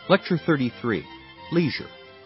Lecture 33, Leisure.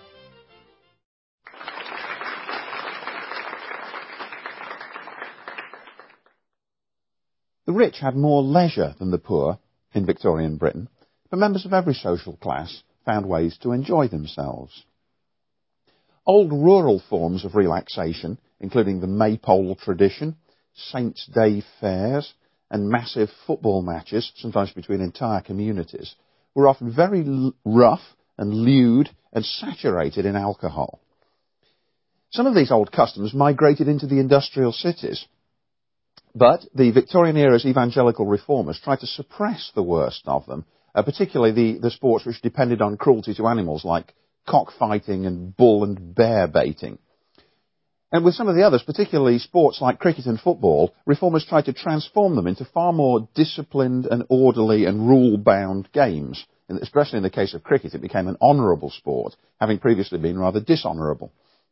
The rich had more leisure than the poor in Victorian Britain, but members of every social class found ways to enjoy themselves. Old rural forms of relaxation, including the Maypole tradition, Saints' Day fairs, and massive football matches, sometimes between entire communities, were often very rough and lewd and saturated in alcohol. Some of these old customs migrated into the industrial cities, but the Victorian era's evangelical reformers tried to suppress the worst of them, particularly the sports which depended on cruelty to animals like cockfighting and bull and bear baiting. And with some of the others, particularly sports like cricket and football, reformers tried to transform them into far more disciplined and orderly and rule-bound games. And especially in the case of cricket, it became an honourable sport, having previously been rather dishonourable.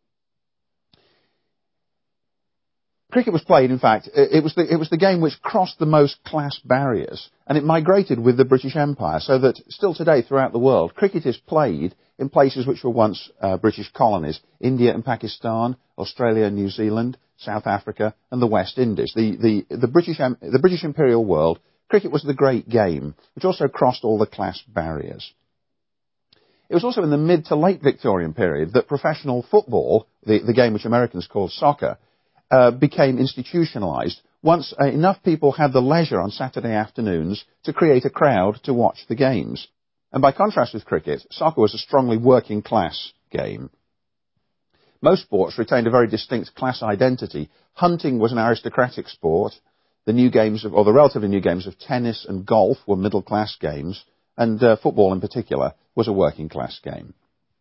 Cricket was played, in fact, it was the game which crossed the most class barriers, and it migrated with the British Empire, so that still today throughout the world, cricket is played in places which were once British colonies: India and Pakistan, Australia and New Zealand, South Africa, and the West Indies. The British imperial world, cricket was the great game, which also crossed all the class barriers. It was also in the mid to late Victorian period that professional football, the game which Americans called soccer, became institutionalised once enough people had the leisure on Saturday afternoons to create a crowd to watch the games. And by contrast with cricket, soccer was a strongly working class game. Most sports retained a very distinct class identity. Hunting was an aristocratic sport. The relatively new games of tennis and golf were middle class games, and football in particular was a working class game.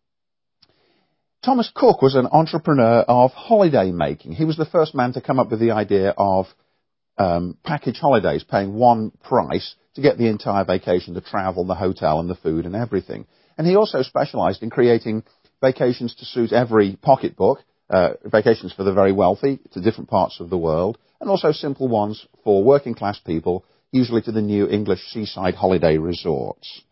Thomas Cook was an entrepreneur of holiday making. He was the first man to come up with the idea of package holidays, paying one price to get the entire vacation, the travel, the hotel and the food and everything. And he also specialised in creating vacations to suit every pocketbook, vacations for the very wealthy to different parts of the world, and also simple ones for working class people, usually to the new English seaside holiday resorts.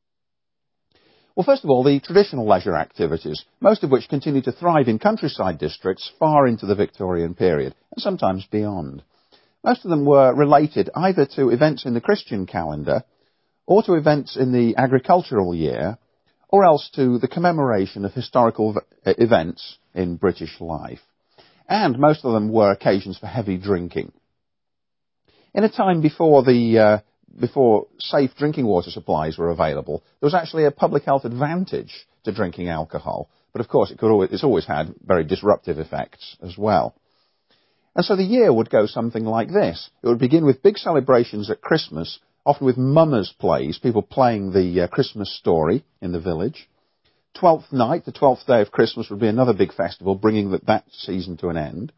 Well, first of all, the traditional leisure activities, most of which continue to thrive in countryside districts far into the Victorian period, and sometimes beyond. Most of them were related either to events in the Christian calendar, or to events in the agricultural year, or else to the commemoration of historical events in British life. And most of them were occasions for heavy drinking. In a time before safe drinking water supplies were available, there was actually a public health advantage to drinking alcohol. But of course, it's always had very disruptive effects as well. And so the year would go something like this. It would begin with big celebrations at Christmas, often with mummers' plays, people playing the Christmas story in the village. 12th night, the 12th day of Christmas, would be another big festival, bringing that season to an end.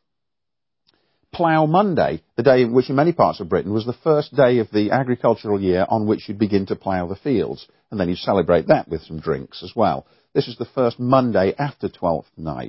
Plough Monday, the day which in many parts of Britain was the first day of the agricultural year on which you'd begin to plough the fields, and then you'd celebrate that with some drinks as well. This is the first Monday after 12th night.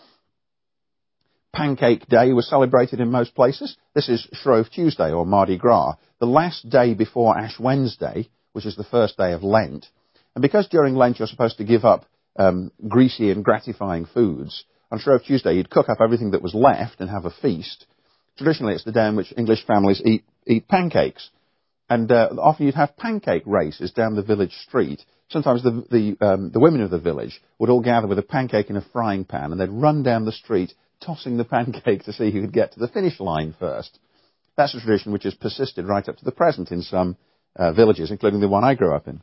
Pancake Day was celebrated in most places. This is Shrove Tuesday or Mardi Gras, the last day before Ash Wednesday, which is the first day of Lent. And because during Lent you're supposed to give up greasy and gratifying foods, on Shrove Tuesday you'd cook up everything that was left and have a feast. Traditionally, it's the day in which English families eat pancakes. And often you'd have pancake races down the village street. Sometimes the women of the village would all gather with a pancake in a frying pan, and they'd run down the street tossing the pancake to see who could get to the finish line first. That's a tradition which has persisted right up to the present in some villages, including the one I grew up in.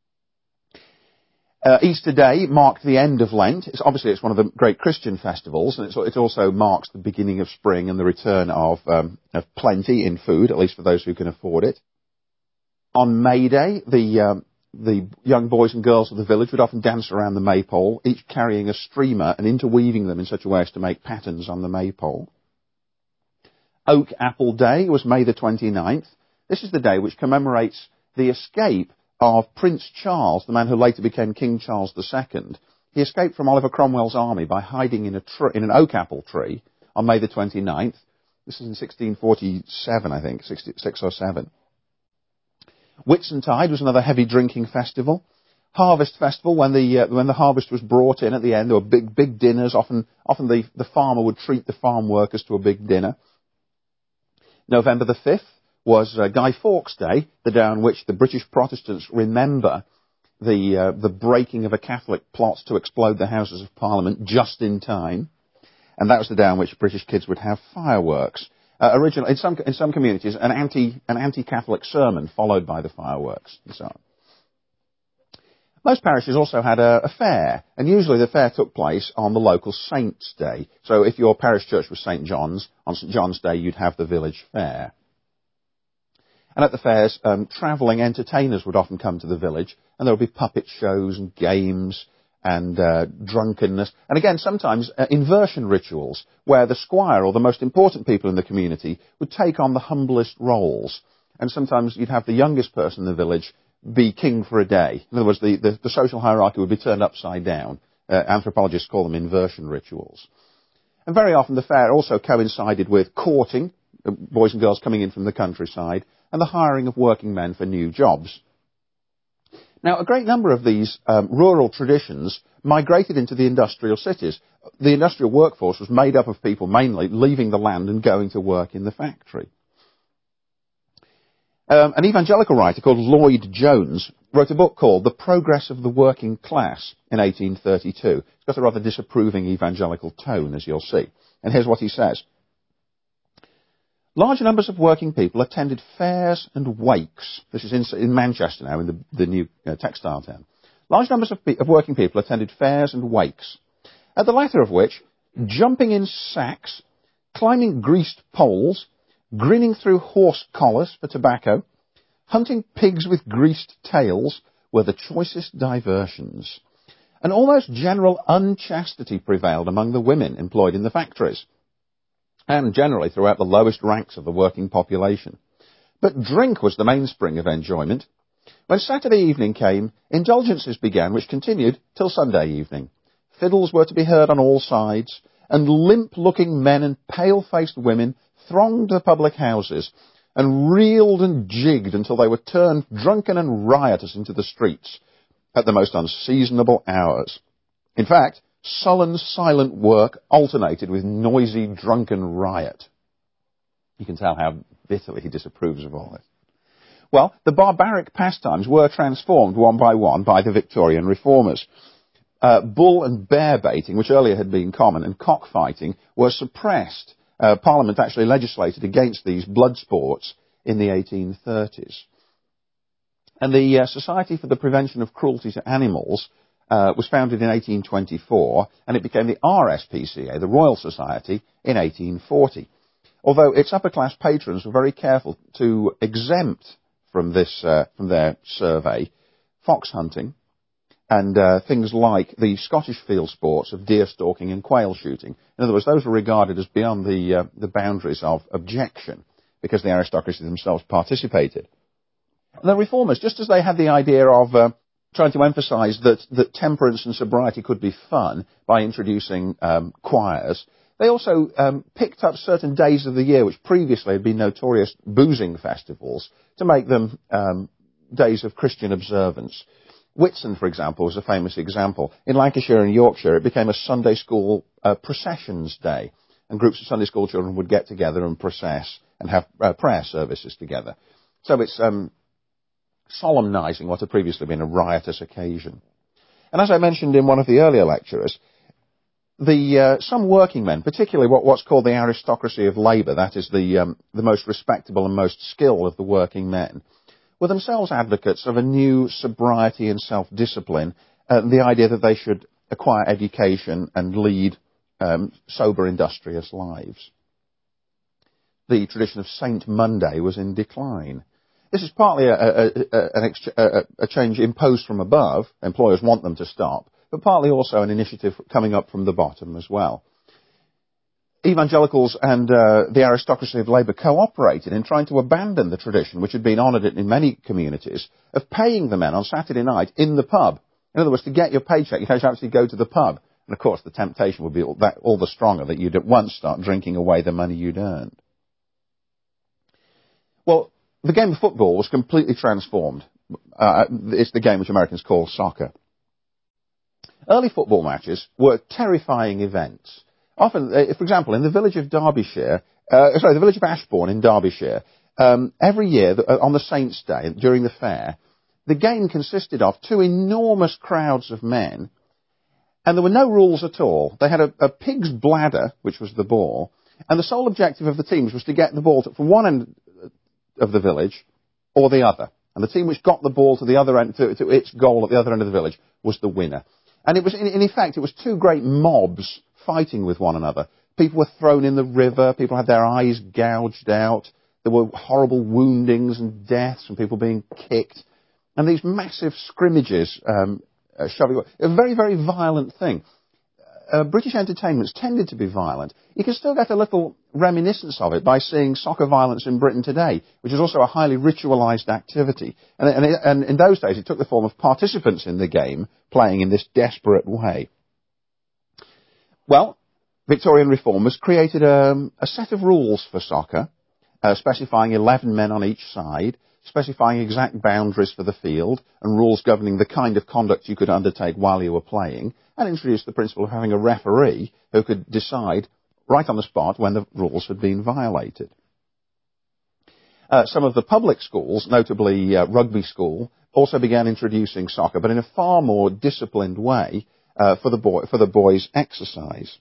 Easter Day marked the end of Lent. It's one of the great Christian festivals, and it also marks the beginning of spring and the return of plenty in food, at least for those who can afford it. On May Day, the young boys and girls of the village would often dance around the maypole, each carrying a streamer and interweaving them in such a way as to make patterns on the maypole. Oak Apple Day was May the 29th. This is the day which commemorates the escape of Prince Charles, the man who later became King Charles II. He escaped from Oliver Cromwell's army by hiding in an oak apple tree on May the 29th. This is in 1647, I think, 6 or 7. Whitsuntide was another heavy drinking festival. Harvest festival, when the harvest was brought in at the end, there were big dinners. Often the farmer would treat the farm workers to a big dinner. November the 5th was Guy Fawkes Day, the day on which the British Protestants remember the breaking of a Catholic plot to explode the Houses of Parliament just in time, and that was the day on which British kids would have fireworks. Originally, in some communities, an anti-Catholic sermon followed by the fireworks, and so on. Most parishes also had a fair, and usually the fair took place on the local Saint's Day. So if your parish church was St. John's, on St. John's Day you'd have the village fair. And at the fairs, travelling entertainers would often come to the village, and there would be puppet shows and games and drunkenness. And again, sometimes inversion rituals, where the squire or the most important people in the community would take on the humblest roles. And sometimes you'd have the youngest person in the village be king for a day. In other words, the social hierarchy would be turned upside down. Anthropologists call them inversion rituals. And very often the fair also coincided with courting, boys and girls coming in from the countryside, and the hiring of working men for new jobs. Now, a great number of these rural traditions migrated into the industrial cities. The industrial workforce was made up of people mainly leaving the land and going to work in the factory. An evangelical writer called Lloyd Jones wrote a book called The Progress of the Working Class in 1832. It's got a rather disapproving evangelical tone, as you'll see. And here's what he says. Large numbers of working people attended fairs and wakes. This is in Manchester now, in the new textile town. Large numbers of working people attended fairs and wakes, at the latter of which, jumping in sacks, climbing greased poles, grinning through horse collars for tobacco, hunting pigs with greased tails were the choicest diversions. An almost general unchastity prevailed among the women employed in the factories, and generally throughout the lowest ranks of the working population. But drink was the mainspring of enjoyment. When Saturday evening came, indulgences began, which continued till Sunday evening. Fiddles were to be heard on all sides, and limp-looking men and pale-faced women thronged the public houses and reeled and jigged until they were turned drunken and riotous into the streets at the most unseasonable hours. In fact, sullen, silent work alternated with noisy, drunken riot. You can tell how bitterly he disapproves of all this. Well, the barbaric pastimes were transformed one by one by the Victorian reformers. Bull and bear baiting, which earlier had been common, and cockfighting were suppressed. Parliament actually legislated against these blood sports in the 1830s. And the Society for the Prevention of Cruelty to Animals was founded in 1824, and it became the RSPCA, the Royal Society, in 1840. Although its upper-class patrons were very careful to exempt from their survey fox hunting and things like the Scottish field sports of deer stalking and quail shooting. In other words, those were regarded as beyond the boundaries of objection because the aristocracy themselves participated. And the reformers, just as they had the idea of trying to emphasize that temperance and sobriety could be fun by introducing choirs, they also picked up certain days of the year which previously had been notorious boozing festivals to make them days of Christian observance. Whitsun, for example, was a famous example. In Lancashire and Yorkshire, it became a Sunday school processions day, and groups of Sunday school children would get together and process and have prayer services together. So it's solemnizing what had previously been a riotous occasion. And as I mentioned in one of the earlier lectures, some working men, particularly what's called the aristocracy of labour, that is the most respectable and most skilled of the working men, were themselves advocates of a new sobriety and self-discipline, the idea that they should acquire education and lead sober, industrious lives. The tradition of Saint Monday was in decline. This is partly a change imposed from above. Employers want them to stop, but partly also an initiative coming up from the bottom as well. Evangelicals and the aristocracy of labour cooperated in trying to abandon the tradition, which had been honoured in many communities, of paying the men on Saturday night in the pub. In other words, to get your paycheck, you had to actually go to the pub. And of course, the temptation would be all the stronger that you'd at once start drinking away the money you'd earned. Well, the game of football was completely transformed it's the game which Americans call soccer. Early football matches were terrifying events. Often, for example, in the village of the village of Ashbourne in Derbyshire, every year on the Saints' Day during the fair, the game consisted of two enormous crowds of men, and there were no rules at all. They had a pig's bladder, which was the ball, and the sole objective of the teams was to get the ball from one end of the village or the other. And the team which got the ball to the other end, to its goal at the other end of the village, was the winner. And it was, in effect, it was two great mobs fighting with one another. People were thrown in the river, people had their eyes gouged out, there were horrible woundings and deaths and people being kicked. And these massive scrimmages, shoving, a very, very violent thing. British entertainments tended to be violent. You can still get a little reminiscence of it by seeing soccer violence in Britain today, which is also a highly ritualised activity. And in those days, it took the form of participants in the game playing in this desperate way. Well, Victorian reformers created a set of rules for soccer, specifying 11 men on each side, specifying exact boundaries for the field, and rules governing the kind of conduct you could undertake while you were playing, and introduced the principle of having a referee who could decide right on the spot when the rules had been violated. Some of the public schools, notably Rugby School, also began introducing soccer, but in a far more disciplined way for the boys' exercise.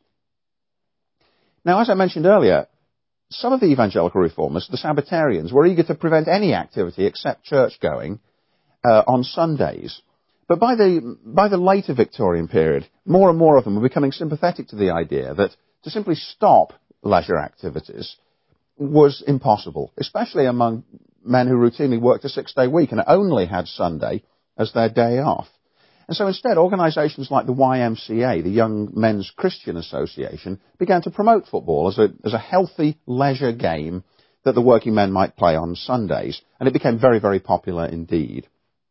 Now, as I mentioned earlier, some of the evangelical reformers, the Sabbatarians, were eager to prevent any activity except church-going on Sundays. But by the later Victorian period, more and more of them were becoming sympathetic to the idea that to simply stop leisure activities was impossible, especially among men who routinely worked a 6-day week and only had Sunday as their day off. And so instead, organisations like the YMCA, the Young Men's Christian Association, began to promote football as a healthy leisure game that the working men might play on Sundays. And it became very, very popular indeed.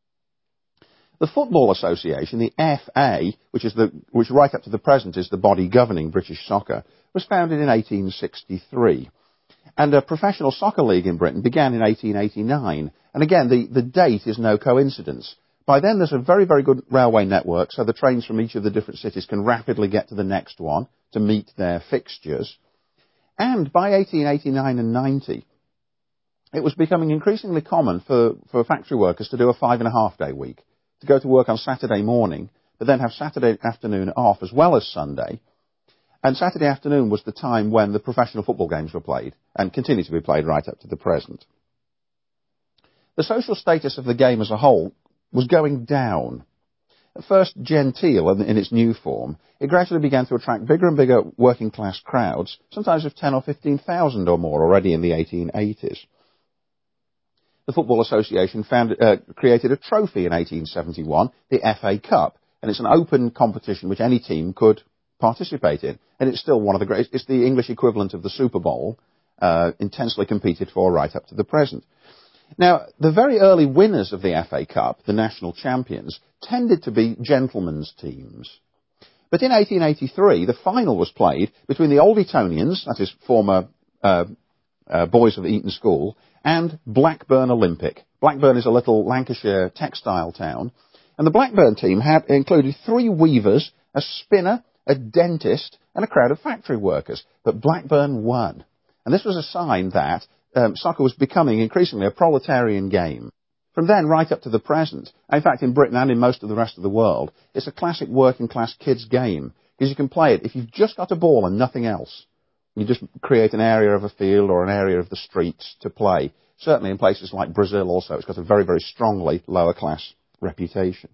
The Football Association, the FA, which right up to the present is the body governing British soccer, was founded in 1863. And a professional soccer league in Britain began in 1889. And again, the date is no coincidence. By then, there's a very, very good railway network, so the trains from each of the different cities can rapidly get to the next one to meet their fixtures. And by 1889 and 90, it was becoming increasingly common for factory workers to do a 5.5-day week, to go to work on Saturday morning, but then have Saturday afternoon off as well as Sunday. And Saturday afternoon was the time when the professional football games were played, and continue to be played right up to the present. The social status of the game as a whole was going down. At first genteel in its new form, it gradually began to attract bigger and bigger working class crowds, sometimes of 10 or 15,000 or more already in the 1880s. The Football Association created a trophy in 1871, the FA Cup, and it's an open competition which any team could participate in. And it's still one of the greatest. It's the English equivalent of the Super Bowl, intensely competed for right up to the present. Now, the very early winners of the FA Cup, the national champions, tended to be gentlemen's teams. But in 1883, the final was played between the Old Etonians, that is, former boys of Eton School, and Blackburn Olympic. Blackburn is a little Lancashire textile town. And the Blackburn team had included 3 weavers, a spinner, a dentist, and a crowd of factory workers. But Blackburn won. And this was a sign that soccer was becoming increasingly a proletarian game. From then right up to the present, in fact in Britain and in most of the rest of the world, it's a classic working class kids game, because you can play it if you've just got a ball and nothing else. You just create an area of a field or an area of the streets to play. Certainly in places like Brazil also, it's got a very, very strongly lower class reputation.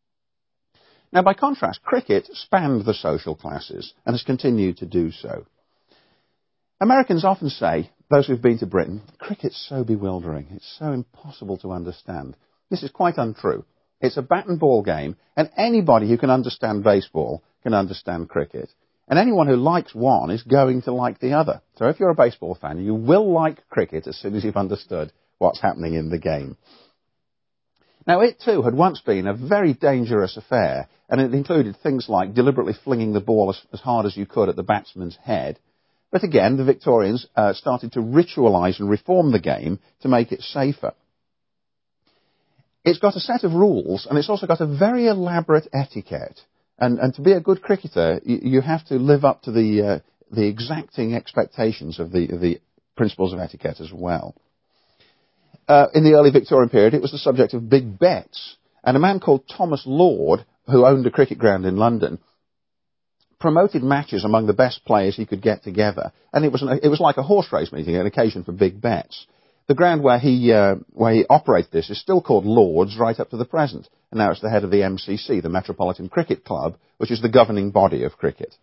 Now by contrast, cricket spanned the social classes and has continued to do so. Americans often say, those who've been to Britain, cricket's so bewildering, it's so impossible to understand. This is quite untrue. It's a bat and ball game, and anybody who can understand baseball can understand cricket. And anyone who likes one is going to like the other. So if you're a baseball fan, you will like cricket as soon as you've understood what's happening in the game. Now, it too had once been a very dangerous affair, and it included things like deliberately flinging the ball as hard as you could at the batsman's head. But again, the Victorians started to ritualise and reform the game to make it safer. It's got a set of rules, and it's also got a very elaborate etiquette. And to be a good cricketer, you have to live up to the exacting expectations of the principles of etiquette as well. In the early Victorian period, it was the subject of big bets, and a man called Thomas Lord, who owned a cricket ground in London, promoted matches among the best players he could get together, and it was like a horse race meeting, an occasion for big bets. The ground where he operated this is still called Lord's right up to the present, and now it's the head of the MCC, the Metropolitan Cricket Club, which is the governing body of cricket.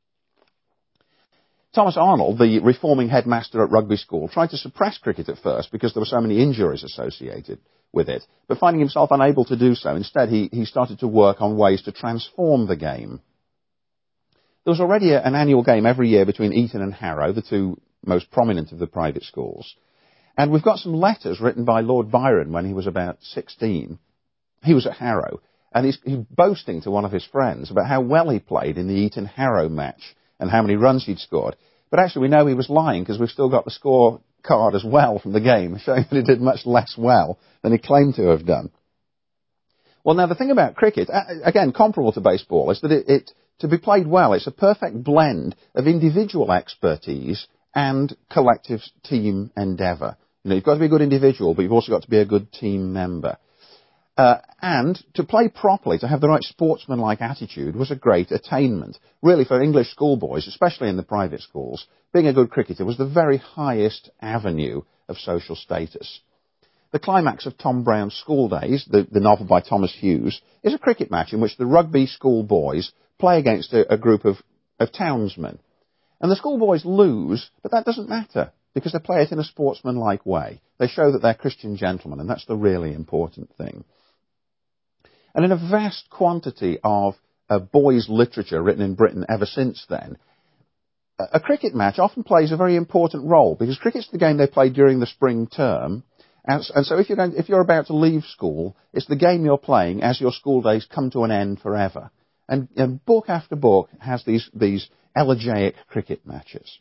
Thomas Arnold, the reforming headmaster at Rugby School, tried to suppress cricket at first because there were so many injuries associated with it, but finding himself unable to do so, instead he started to work on ways to transform the game. There was already an annual game every year between Eton and Harrow, the two most prominent of the private schools. And we've got some letters written by Lord Byron when he was about 16. He was at Harrow, and he's boasting to one of his friends about how well he played in the Eton-Harrow match and how many runs he'd scored. But actually we know he was lying because we've still got the score card as well from the game, showing that he did much less well than he claimed to have done. Well, now the thing about cricket, again, comparable to baseball, is that to be played well, it's a perfect blend of individual expertise and collective team endeavour. You know, you've got to be a good individual, but you've also got to be a good team member. And to play properly, to have the right sportsmanlike attitude was a great attainment. Really, for English schoolboys, especially in the private schools, being a good cricketer was the very highest avenue of social status. The climax of Tom Brown's School Days, the novel by Thomas Hughes, is a cricket match in which the rugby schoolboys play against a group of townsmen. And the schoolboys lose, but that doesn't matter, because they play it in a sportsmanlike way. They show that they're Christian gentlemen, and that's the really important thing. And in a vast quantity of boys' literature written in Britain ever since then, a cricket match often plays a very important role, because cricket's the game they play during the spring term, and so if you're about to leave school, it's the game you're playing as your school days come to an end forever. And book after book has these elegiac cricket matches.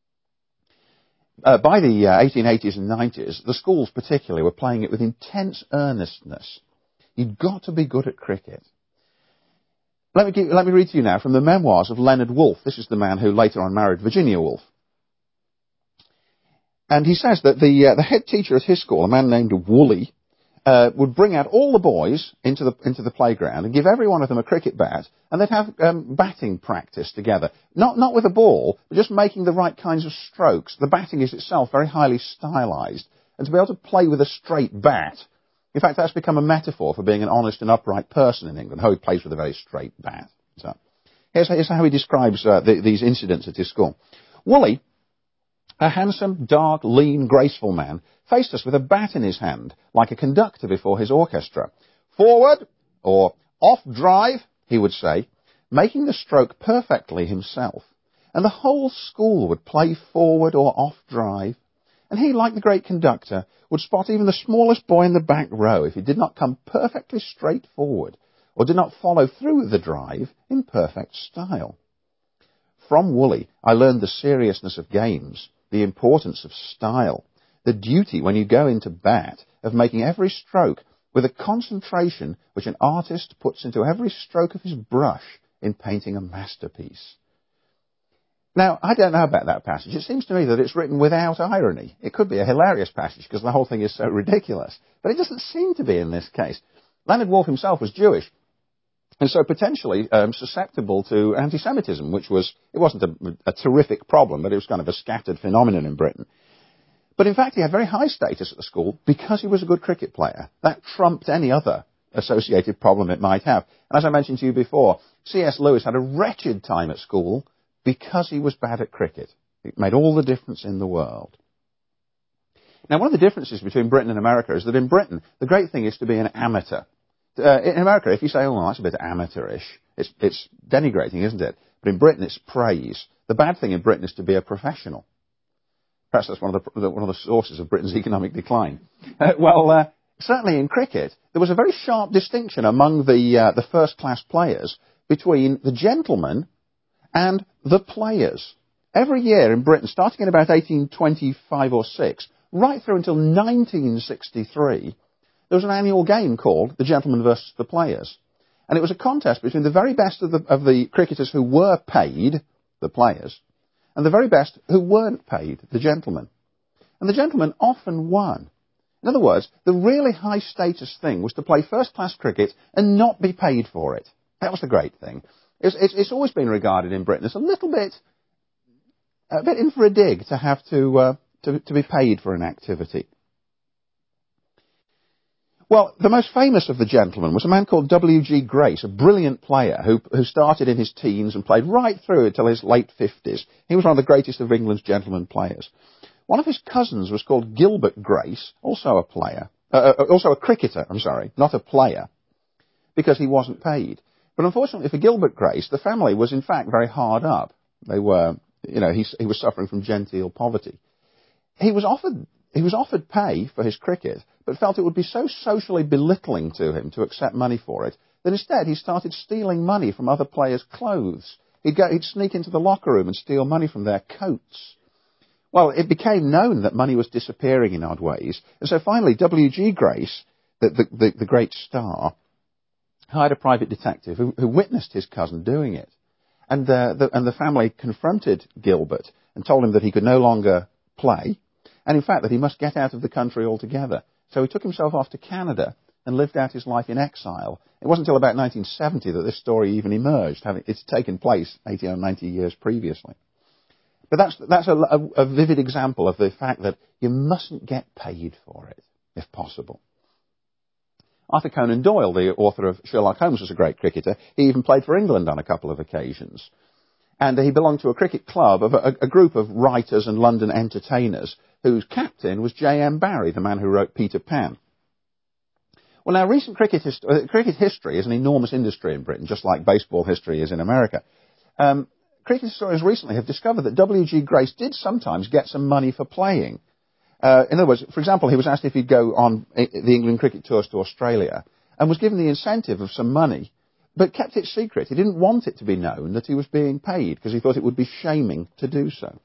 By the 1880s and 90s, the schools particularly were playing it with intense earnestness. You've got to be good at cricket. Let me read to you now from the memoirs of Leonard Woolf. This is the man who later on married Virginia Woolf. And he says that the head teacher at his school, a man named Woolley, would bring out all the boys into the playground and give every one of them a cricket bat, and they'd have batting practice together. Not with a ball, but just making the right kinds of strokes. The batting is itself very highly stylized, and to be able to play with a straight bat, in fact, that's become a metaphor for being an honest and upright person in England, how he plays with a very straight bat. So, here's how he describes these incidents at his school. Woolley, a handsome, dark, lean, graceful man, faced us with a bat in his hand, like a conductor before his orchestra. Forward, or off drive, he would say, making the stroke perfectly himself. And the whole school would play forward or off drive. And he, like the great conductor, would spot even the smallest boy in the back row if he did not come perfectly straight forward, or did not follow through with the drive in perfect style. From Woolley, I learned the seriousness of games, the importance of style, the duty when you go into bat of making every stroke with a concentration which an artist puts into every stroke of his brush in painting a masterpiece. Now, I don't know about that passage. It seems to me that it's written without irony. It could be a hilarious passage because the whole thing is so ridiculous, but it doesn't seem to be in this case. Leonard Woolf himself was Jewish, and so potentially susceptible to anti-Semitism, it wasn't a terrific problem, but it was kind of a scattered phenomenon in Britain. But in fact, he had very high status at the school because he was a good cricket player. That trumped any other associated problem it might have. And as I mentioned to you before, C.S. Lewis had a wretched time at school because he was bad at cricket. It made all the difference in the world. Now, one of the differences between Britain and America is that in Britain, the great thing is to be an amateur. In America, if you say, oh, that's a bit amateurish, it's denigrating, isn't it? But in Britain, it's praise. The bad thing in Britain is to be a professional. Perhaps that's one of the sources of Britain's economic decline. Certainly in cricket, there was a very sharp distinction among the first-class players between the gentlemen and the players. Every year in Britain, starting in about 1825 or 6, right through until 1963, there was an annual game called The Gentlemen versus the Players. And it was a contest between the very best of the cricketers who were paid, the players, and the very best who weren't paid, the gentlemen. And the gentlemen often won. In other words, the really high status thing was to play first-class cricket and not be paid for it. That was the great thing. It's always been regarded in Britain as a bit in for a dig to have to be paid for an activity. Well, the most famous of the gentlemen was a man called W.G. Grace, a brilliant player who started in his teens and played right through until his late 50s. He was one of the greatest of England's gentlemen players. One of his cousins was called Gilbert Grace, also a cricketer, not a player, because he wasn't paid. But unfortunately for Gilbert Grace, the family was in fact very hard up. They were, he was suffering from genteel poverty. He was offered pay for his cricket, but felt it would be so socially belittling to him to accept money for it, that instead he started stealing money from other players' clothes. He'd sneak into the locker room and steal money from their coats. Well, it became known that money was disappearing in odd ways, and so finally W.G. Grace, the great star, hired a private detective who witnessed his cousin doing it. And the family confronted Gilbert and told him that he could no longer play, and in fact that he must get out of the country altogether. So he took himself off to Canada and lived out his life in exile. It wasn't until about 1970 that this story even emerged, it's taken place 80 or 90 years previously. But that's a vivid example of the fact that you mustn't get paid for it, if possible. Arthur Conan Doyle, the author of Sherlock Holmes, was a great cricketer. He even played for England on a couple of occasions. And he belonged to a cricket club of a group of writers and London entertainers whose captain was J.M. Barrie, the man who wrote Peter Pan. Well, now, recent cricket history is an enormous industry in Britain, just like baseball history is in America. Cricket historians recently have discovered that W.G. Grace did sometimes get some money for playing. In other words, for example, he was asked if he'd go on the England cricket tours to Australia and was given the incentive of some money, but kept it secret. He didn't want it to be known that he was being paid because he thought it would be shaming to do so.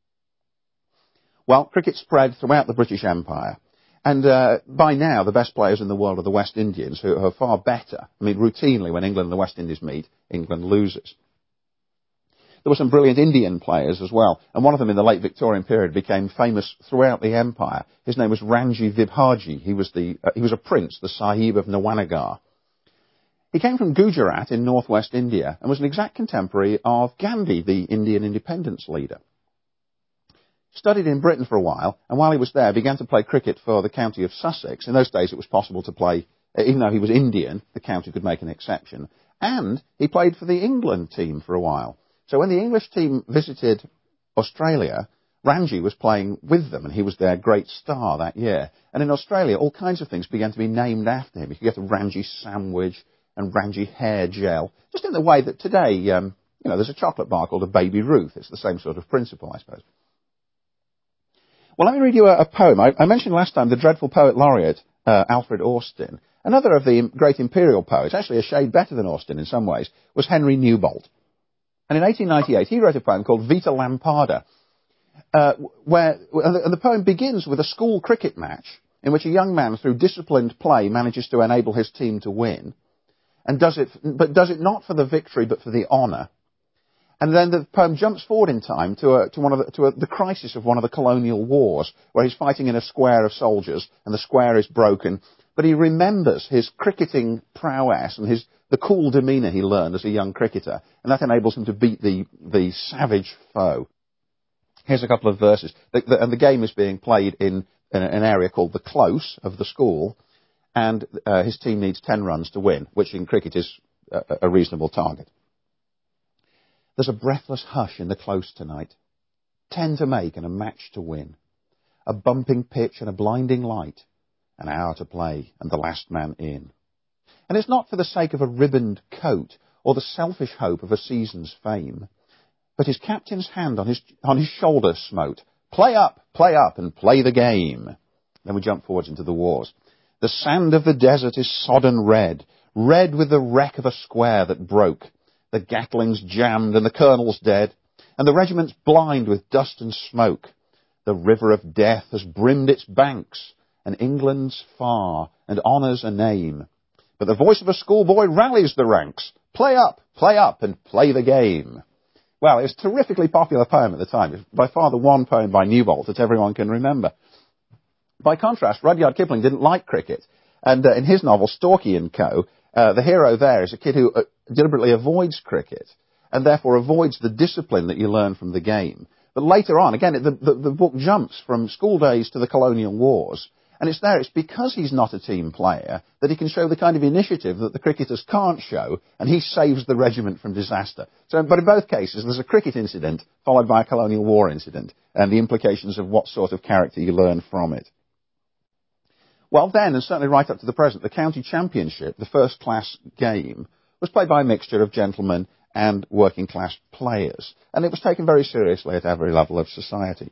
Well, cricket spread throughout the British Empire, and by now the best players in the world are the West Indians, who are far better. I mean, routinely when England and the West Indies meet, England loses. There were some brilliant Indian players as well, and one of them in the late Victorian period became famous throughout the empire. His name was Ranji Vibhaji. He was a prince, the Sahib of Nawanagar. He came from Gujarat in northwest India and was an exact contemporary of Gandhi, the Indian independence leader. Studied in Britain for a while, and while he was there, began to play cricket for the county of Sussex. In those days, it was possible to play, even though he was Indian, the county could make an exception. And he played for the England team for a while. So when the English team visited Australia, Ranji was playing with them, and he was their great star that year. And in Australia, all kinds of things began to be named after him. You could get a Ranji sandwich and Ranji hair gel, just in the way that today, there's a chocolate bar called a Baby Ruth. It's the same sort of principle, I suppose. Well, let me read you a poem. I mentioned last time the dreadful poet laureate, Alfred Austin. Another of the great imperial poets, actually a shade better than Austin in some ways, was Henry Newbolt. And in 1898, he wrote a poem called Vita Lampada, where the poem begins with a school cricket match in which a young man, through disciplined play, manages to enable his team to win, and does it not for the victory but for the honour. And then the poem jumps forward in time to the crisis of one of the colonial wars, where he's fighting in a square of soldiers, and the square is broken, but he remembers his cricketing prowess and the cool demeanour he learned as a young cricketer, and that enables him to beat the savage foe. Here's a couple of verses. And the game is being played in an area called the Close of the school, and his team needs 10 runs to win, which in cricket is a reasonable target. There's a breathless hush in the Close tonight. 10 to make and a match to win. A bumping pitch and a blinding light. An hour to play and the last man in. And it's not for the sake of a ribboned coat or the selfish hope of a season's fame, but his captain's hand on his shoulder smote. Play up, and play the game. Then we jump forwards into the wars. The sand of the desert is sodden red, red with the wreck of a square that broke. The Gatling's jammed and the colonel's dead, and the regiment's blind with dust and smoke. The river of death has brimmed its banks, and England's far, and honours a name. But the voice of a schoolboy rallies the ranks. Play up, and play the game. Well, it was a terrifically popular poem at the time. It was by far the one poem by Newbolt that everyone can remember. By contrast, Rudyard Kipling didn't like cricket. And in his novel, Storky and Co., the hero there is a kid who deliberately avoids cricket and therefore avoids the discipline that you learn from the game. But later on, again, the book jumps from school days to the colonial wars. And it's because he's not a team player that he can show the kind of initiative that the cricketers can't show, and he saves the regiment from disaster. But in both cases, there's a cricket incident followed by a colonial war incident, and the implications of what sort of character you learn from it. Well, then, and certainly right up to the present, the county championship, the first-class game, was played by a mixture of gentlemen and working-class players, and it was taken very seriously at every level of society.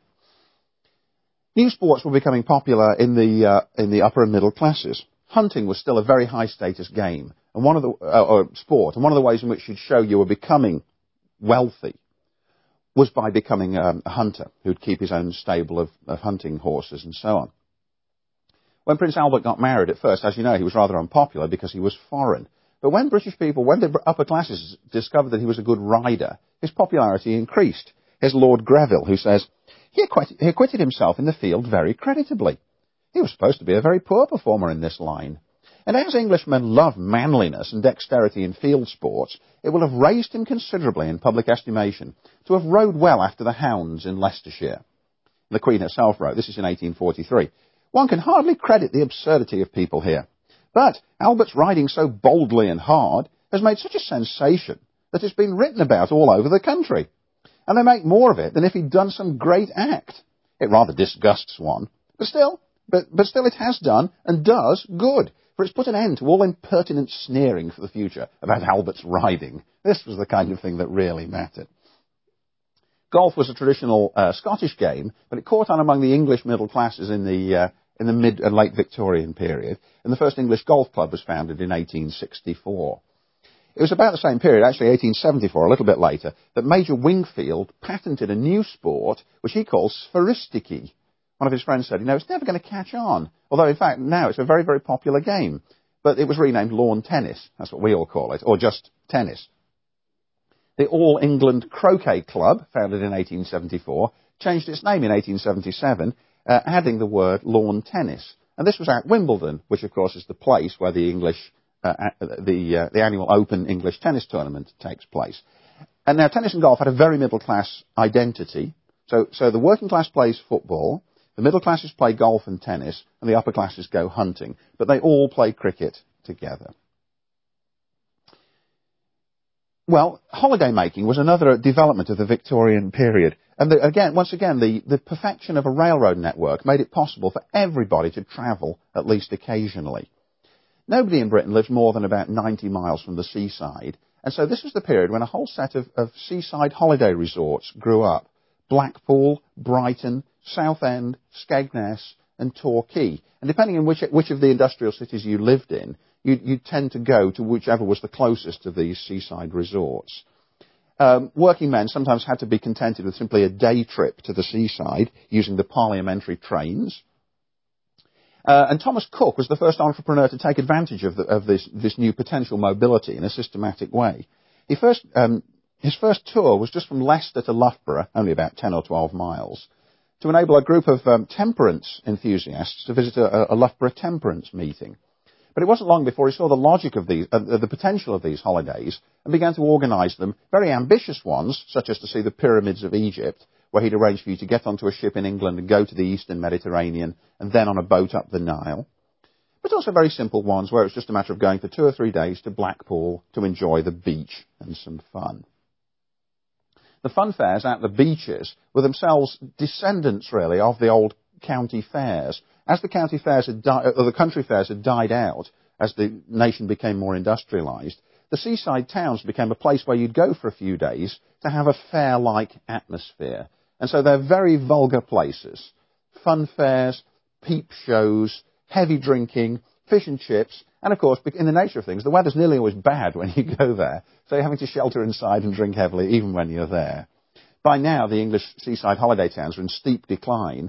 New sports were becoming popular in the upper and middle classes. Hunting was still a very high-status game, and one of the ways in which you'd show you were becoming wealthy was by becoming a hunter who'd keep his own stable of hunting horses and so on. When Prince Albert got married at first, as you know, he was rather unpopular because he was foreign. But when the upper classes discovered that he was a good rider, his popularity increased. Here's Lord Greville, who says, He acquitted himself in the field very creditably. He was supposed to be a very poor performer in this line. And as Englishmen love manliness and dexterity in field sports, it will have raised him considerably in public estimation to have rode well after the hounds in Leicestershire. The Queen herself wrote, this is in 1843, One can hardly credit the absurdity of people here. But Albert's riding so boldly and hard has made such a sensation that it's been written about all over the country. And they make more of it than if he'd done some great act. It rather disgusts one. But still it has done and does good, for it's put an end to all impertinent sneering for the future about Albert's riding. This was the kind of thing that really mattered. Golf was a traditional Scottish game, but it caught on among the English middle classes in the mid and late Victorian period, and the first English golf club was founded in 1864. It was about the same period, actually 1874, a little bit later, that Major Wingfield patented a new sport which he called spheristichy. One of his friends said, it's never going to catch on, although in fact now it's a very, very popular game. But it was renamed lawn tennis, that's what we all call it, or just tennis. The All England Croquet Club, founded in 1874, changed its name in 1877, adding the word lawn tennis. And this was at Wimbledon, which of course is the place where the annual Open English Tennis Tournament takes place. And now tennis and golf had a very middle class identity. So the working class plays football, the middle classes play golf and tennis, and the upper classes go hunting. But they all play cricket together. Well, holiday making was another development of the Victorian period. And once again, the perfection of a railroad network made it possible for everybody to travel at least occasionally. Nobody in Britain lives more than about 90 miles from the seaside. And so this was the period when a whole set of seaside holiday resorts grew up. Blackpool, Brighton, Southend, Skegness and Torquay. And depending on which of the industrial cities you lived in, you'd tend to go to whichever was the closest of these seaside resorts. Working men sometimes had to be contented with simply a day trip to the seaside using the parliamentary trains. And Thomas Cook was the first entrepreneur to take advantage of this new potential mobility in a systematic way. His first tour was just from Leicester to Loughborough, only about 10 or 12 miles, to enable a group of temperance enthusiasts to visit a Loughborough temperance meeting. But it wasn't long before he saw the logic of the potential of these holidays and began to organise them, very ambitious ones, such as to see the pyramids of Egypt, where he'd arranged for you to get onto a ship in England and go to the eastern Mediterranean and then on a boat up the Nile. But also very simple ones where it was just a matter of going for 2 or 3 days to Blackpool to enjoy the beach and some fun. The fun fairs at the beaches were themselves descendants, really, of the old county fairs. As the county fairs or the country fairs had died out, as the nation became more industrialised, the seaside towns became a place where you'd go for a few days to have a fair-like atmosphere. And so they're very vulgar places. Fun fairs, peep shows, heavy drinking, fish and chips, and of course, in the nature of things, the weather's nearly always bad when you go there, so you're having to shelter inside and drink heavily even when you're there. By now, the English seaside holiday towns are in steep decline,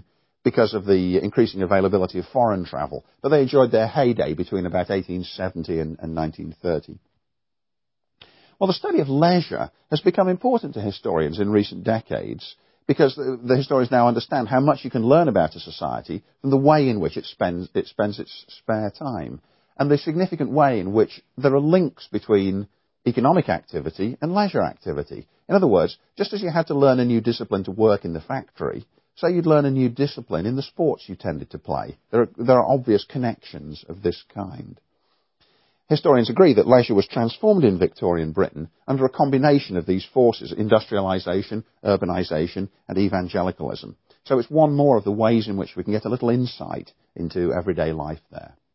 because of the increasing availability of foreign travel, but they enjoyed their heyday between about 1870 and 1930. Well, the study of leisure has become important to historians in recent decades because the historians now understand how much you can learn about a society from the way in which it spends its spare time, and the significant way in which there are links between economic activity and leisure activity. In other words, just as you had to learn a new discipline to work in the factory, so you'd learn a new discipline in the sports you tended to play. There are obvious connections of this kind. Historians agree that leisure was transformed in Victorian Britain under a combination of these forces: industrialisation, urbanisation and evangelicalism. So it's one more of the ways in which we can get a little insight into everyday life there.